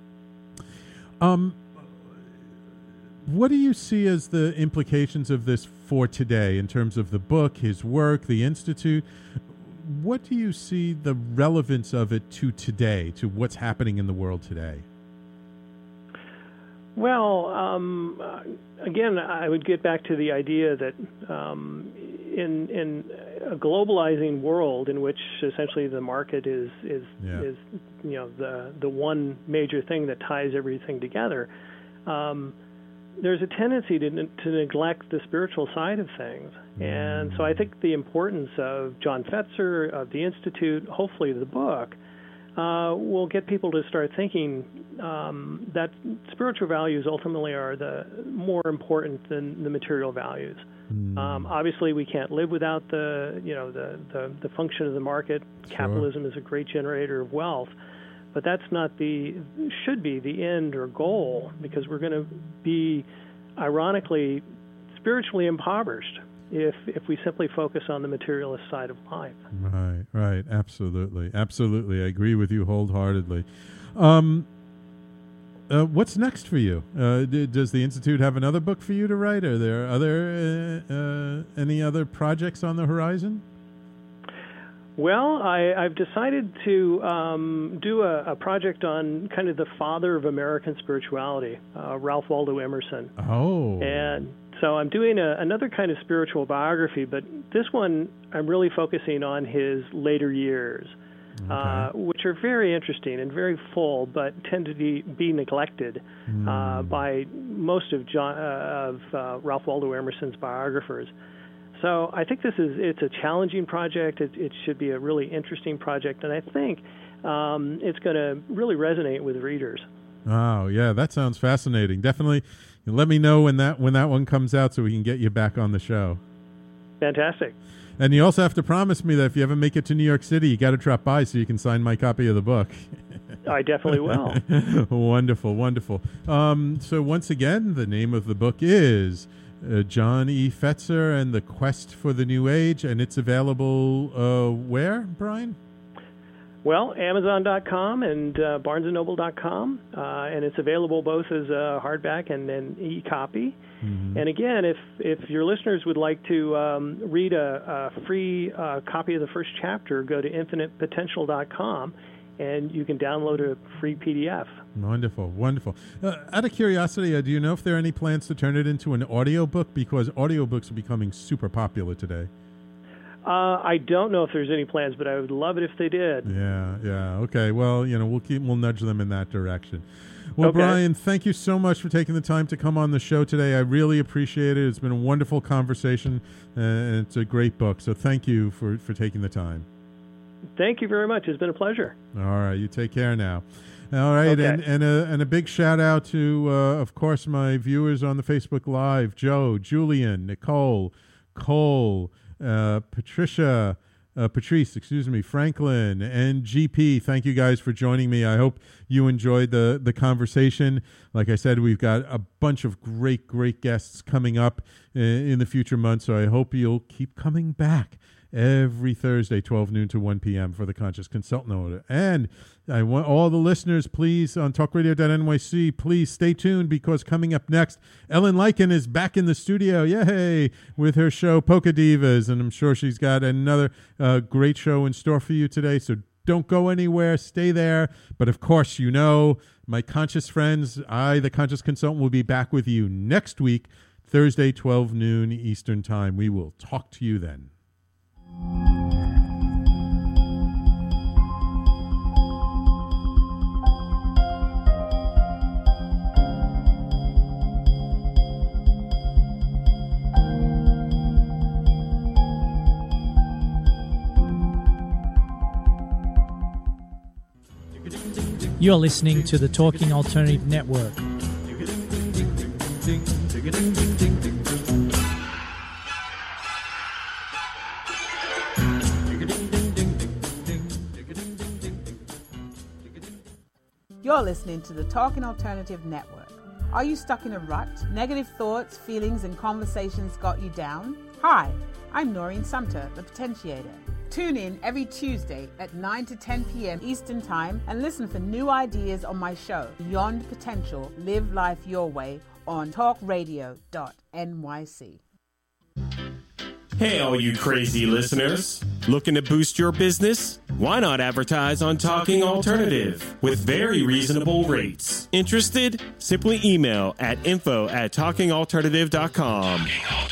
Speaker 1: What do you see as the implications of this for today in terms of the book, his work, the Institute? What do you see the relevance of it to today, to what's happening in the world today?
Speaker 8: Well, again, I would get back to the idea that in a globalizing world in which essentially the market is the one major thing that ties everything together, there's a tendency to neglect the spiritual side of things. And so I think the importance of John Fetzer, of the Institute, hopefully the book, will get people to start thinking that spiritual values ultimately are more important than the material values. Obviously, we can't live without the function of the market. Sure. Capitalism is a great generator of wealth. But that's not should be the end or goal, because we're going to be, ironically, spiritually impoverished if we simply focus on the materialist side of life.
Speaker 1: Right. Absolutely. I agree with you wholeheartedly. What's next for you? Does the Institute have another book for you to write? Are there any other projects on the horizon?
Speaker 8: Well, I've decided to do a project on kind of the father of American spirituality, Ralph Waldo Emerson.
Speaker 1: Oh.
Speaker 8: And so I'm doing another kind of spiritual biography, but this one I'm really focusing on his later years, which are very interesting and very full, but tend to be neglected by most of Ralph Waldo Emerson's biographers. So I think it's a challenging project. It should be a really interesting project, and I think it's going to really resonate with readers.
Speaker 1: Oh, yeah, that sounds fascinating. Definitely let me know when that one comes out so we can get you back on the show.
Speaker 8: Fantastic.
Speaker 1: And you also have to promise me that if you ever make it to New York City, you got to drop by so you can sign my copy of the book.
Speaker 8: I definitely will.
Speaker 1: Wonderful, wonderful. So once again, the name of the book is John E. Fetzer and the Quest for the New Age, and it's available where, Brian?
Speaker 8: Well, Amazon.com and BarnesandNoble.com, and it's available both as a hardback and an e-copy. Mm-hmm. And again, if your listeners would like to read a free copy of the first chapter, go to InfinitePotential.com, and you can download a free PDF.
Speaker 1: Wonderful, wonderful. Out of curiosity, do you know if there are any plans to turn it into an audiobook? Because audiobooks are becoming super popular today.
Speaker 8: I don't know if there's any plans, but I would love it if they did.
Speaker 1: Yeah. Okay. Well, we'll nudge them in that direction. Well, okay. Brian, thank you so much for taking the time to come on the show today. I really appreciate it. It's been a wonderful conversation, and it's a great book. So thank you for taking the time.
Speaker 8: Thank you very much. It's been a pleasure.
Speaker 1: All right. You take care now. All right. Okay. And a big shout out to, of course, my viewers on the Facebook Live, Joe, Julian, Nicole, Cole, Patrice, Franklin, and GP. Thank you guys for joining me. I hope you enjoyed the conversation. Like I said, we've got a bunch of great guests coming up in the future months, so I hope you'll keep coming back every Thursday, 12 noon to 1 p.m. for the Conscious Consultant Order. And I want all the listeners, please, on talkradio.nyc, please stay tuned, because coming up next, Ellen Leiken is back in the studio, yay, with her show Polka Divas, and I'm sure she's got another great show in store for you today, so don't go anywhere, stay there. But of course, my conscious friends, I, the Conscious Consultant, will be back with you next week, Thursday, 12 noon Eastern Time. We will talk to you then.
Speaker 2: You're listening to the Talking Alternative Network.
Speaker 4: You're listening to the Talking Alternative Network. Are you stuck in a rut? Negative thoughts, feelings, and conversations got you down? Hi, I'm Noreen Sumter, the Potentiator. Tune in every Tuesday at 9 to 10 p.m. Eastern Time and listen for new ideas on my show, Beyond Potential, Live Life Your Way, on talkradio.nyc.
Speaker 12: Hey, all you crazy listeners. Looking to boost your business? Why not advertise on Talking Alternative with very reasonable rates? Interested? Simply email at info@talkingalternative.com.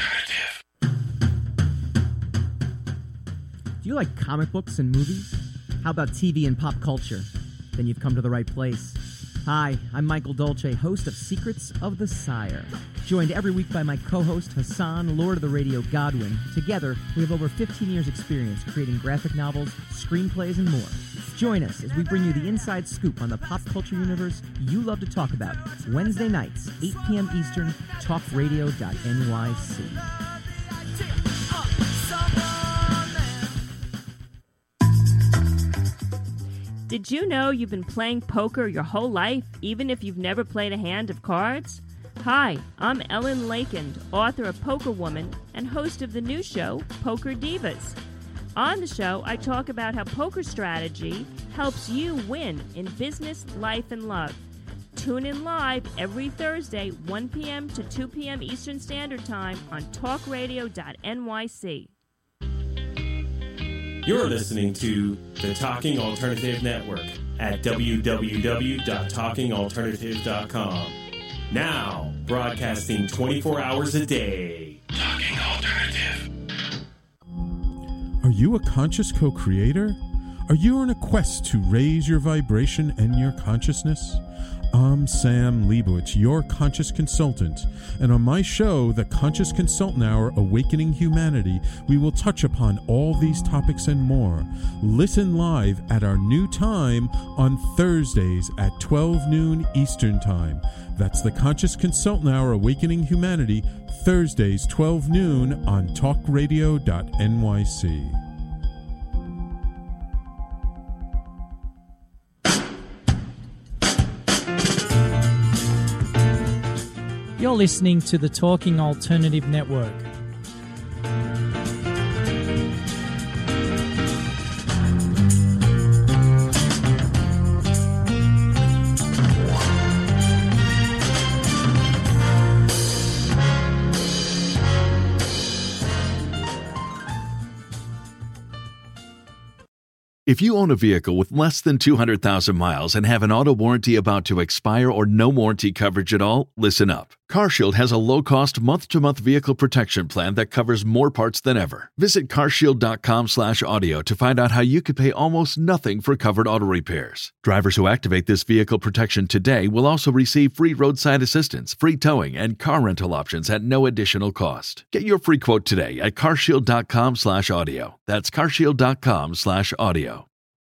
Speaker 9: Do you like comic books and movies? How about TV and pop culture? Then you've come to the right place. Hi, I'm Michael Dolce, host of Secrets of the Sire. Joined every week by my co-host Hassan, Lord of the Radio Godwin. Together, we have over 15 years' experience creating graphic novels, screenplays, and more. Join us as we bring you the inside scoop on the pop culture universe you love to talk about. Wednesday nights, 8 p.m. Eastern, talkradio.nyc.
Speaker 3: Did you know you've been playing poker your whole life, even if you've never played a hand of cards? Hi, I'm Ellen Leiken, author of Poker Woman and host of the new show, Poker Divas. On the show, I talk about how poker strategy helps you win in business, life, and love. Tune in live every Thursday, 1 p.m. to 2 p.m. Eastern Standard Time on talkradio.nyc.
Speaker 12: You're listening to the Talking Alternative Network at www.talkingalternative.com. Now, broadcasting 24 hours a day. Talking Alternative.
Speaker 1: Are you a conscious co-creator? Are you on a quest to raise your vibration and your consciousness? I'm Sam Leibowitz, your conscious consultant, and on my show, The Conscious Consultant Hour, Awakening Humanity, we will touch upon all these topics and more. Listen live at our new time on Thursdays at 12 noon Eastern Time. That's The Conscious Consultant Hour, Awakening Humanity, Thursdays 12 noon on talkradio.nyc.
Speaker 2: You're listening to the Talking Alternative Network.
Speaker 13: If you own a vehicle with less than 200,000 miles and have an auto warranty about to expire or no warranty coverage at all, listen up. CarShield has a low-cost month-to-month vehicle protection plan that covers more parts than ever. Visit carshield.com/audio to find out how you could pay almost nothing for covered auto repairs. Drivers who activate this vehicle protection today will also receive free roadside assistance, free towing, and car rental options at no additional cost. Get your free quote today at carshield.com/audio. That's carshield.com/audio.